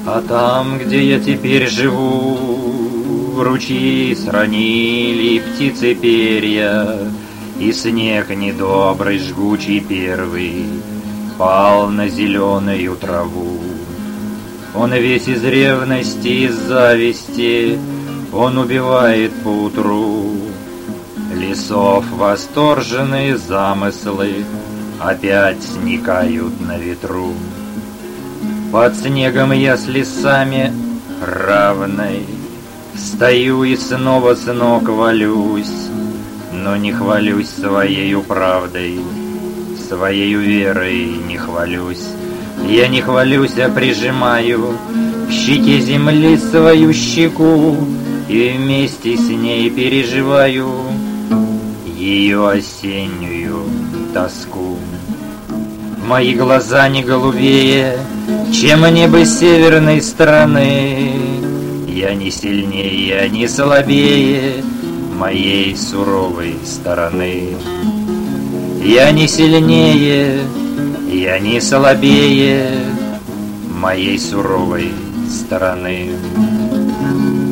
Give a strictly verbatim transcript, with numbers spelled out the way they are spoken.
А там, где я теперь живу, ручьи сранили птицы перья, и снег недобрый, жгучий первый пал на зеленую траву. Он весь из ревности, из зависти, он убивает поутру. Лесов восторженные замыслы опять сникают на ветру. Под снегом я с лесами равной стою и снова с ног валюсь, но не хвалюсь своею правдой, своею верой не хвалюсь. Я не хвалюсь, а прижимаю к щеке земли свою щеку и вместе с ней переживаю ее осеннюю тоску. Мои глаза не голубее, чем небо северной страны. Я не сильнее, я не слабее моей суровой стороны. Я не сильнее, я не слабее моей суровой стороны.